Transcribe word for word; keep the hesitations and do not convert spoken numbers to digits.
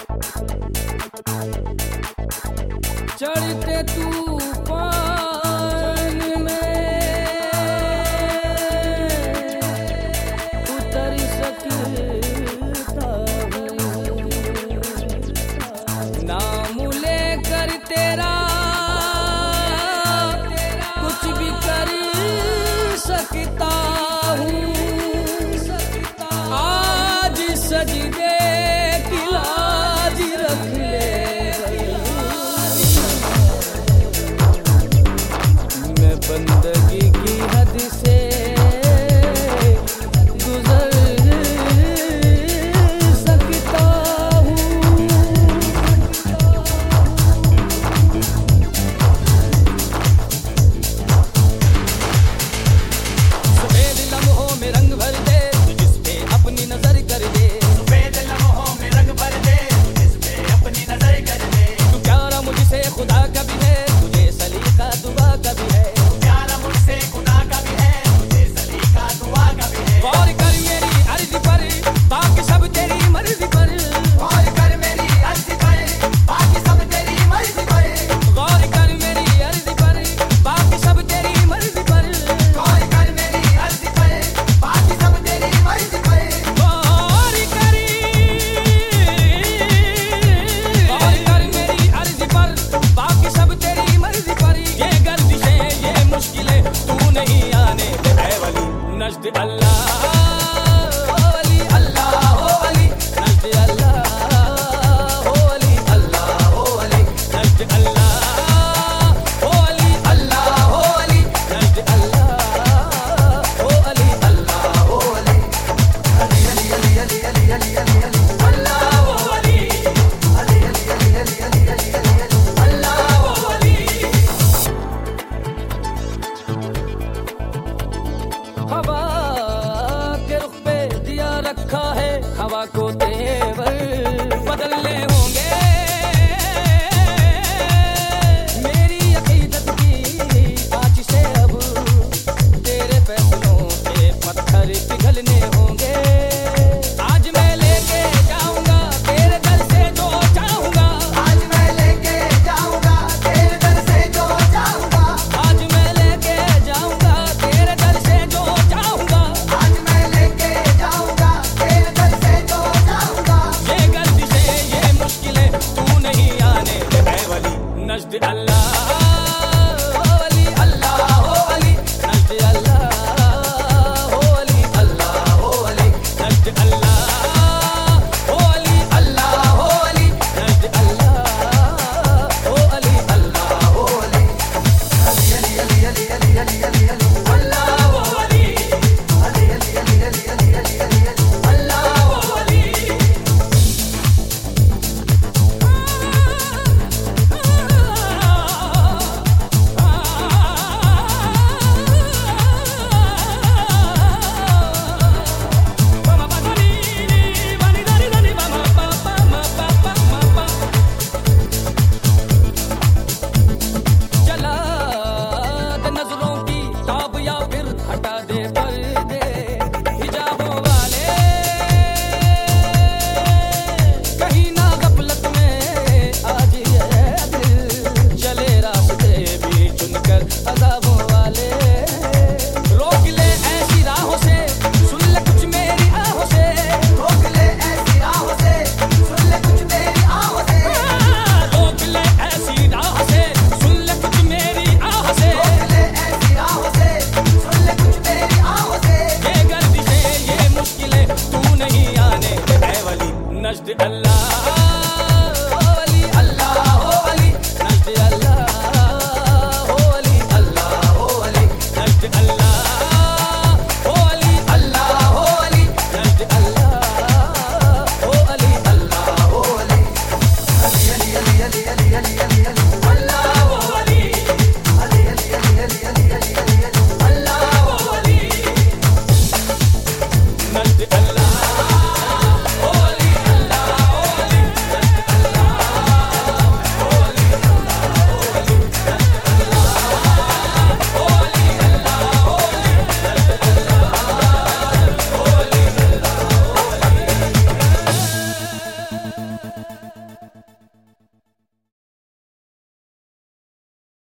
चढ़ते तूफान में उतर सकता हूँ, नाम लेकर तेरा कुछ भी कर सकता हूँ। आज सजदे की लाज रख ले, मैं बंदगी की हद से गुजर सकता हूँ। सफेद लम्हों में रंग भर दे, जिस पे अपनी नजर कर दे। सफेद लम्हों में रंग भर दे, जिस पे अपनी नजर कर दे। तू प्यारा मुझसे खुदा का भी है, तुझे सलीका दुआ का भी है। प्यारा मुझसे खुदा का भी है, तुझे सलीका दुआ का भी है। गौर कर मेरी अर्ज पर, बाकी सब तेरी मर्जी पर। गौर कर मेरी अर्ज पर, बाकी सब तेरी मर्जी पर। गौर कर मेरी अर्ज पर, बाकी सब तेरी मर्जी पर। गौर कर मेरी अर्ज पर, बाकी सब तेरी मर्जी पर। गौर करी, गौर कर मेरी अर्ज पर, बाकी सब तेरी मर्जी पर। ये गर्दिशें ये मुश्किलें तू नहीं आने दे ऐ वली। नज़्द अल्लाह ओ वली, अल्लाह ओ वली, नज़्द अल्लाह ओ वली, अल्लाह ओ वली, नज़्द अल्लाह ओ वली, अल्लाह ओ वली, नज़्द अल्लाह ओ वली, अल्लाह ओ वली। अली अली अली अली अली अली अली अली अल्लाह ओ वली, अली अली अली अली अली अली अली अली अल्लाह ओ वली। हवा के रुख पे दिया रखा है, हवा को तेवर बदलने होंगे। मेरी अकीदत की आँच से अब तेरे फैसलों के पत्थर पिघलने होंगे। आज मैं लेके जाऊंगा तेरे दर से जो चाहूंगा। आज मैं लेके जाऊंगा तेरे दर से जो चाहूंगा। आज मैं लेके जाऊंगा तेरे दर से जो चाहूंगा। आज मैं लेके जाऊंगा तेरे दर से जो चाहूंगा। ये गर्दिशें ये मुश्किलें तू नहीं आने दे ऐ वली। नज़्द अल्लाह ओ वली, अल्लाह ओ वली, नज़्द अल्लाह ओ वली, अल्लाह ओ वली, नज़्द अल्लाह ओ वली, अल्लाह ओ वली, नज़्द अल्लाह ओ वली, अल्लाह ओ वली, अली अली अली अली अली अली अली अली अल्लाह ओ वली, अली अली अली अली अली अली अली अली अल्लाह ओ वली। जला दे नजरों की ताब या फिर हटा दे पर्दे हिजाबों वाले। कहीं ना गफलत में आज ये दिल चले रास्ते भी चुनकर अज़ाबों वाले। रोक ले ऐसी राहों से, सुन ले कुछ मेरी आहों से। रोक ले ऐसी राहों से, सुन ले कुछ मेरी आहों से। रोक ले ऐसी राह से, सुन ले कुछ मेरी आह से। रोक ले ऐसी राहों से, सुन ले कुछ मेरी आहों से। ये गर्दिशें ये मुश्किलें तू नहीं आने दे ऐ वली। नज़्द अल्लाह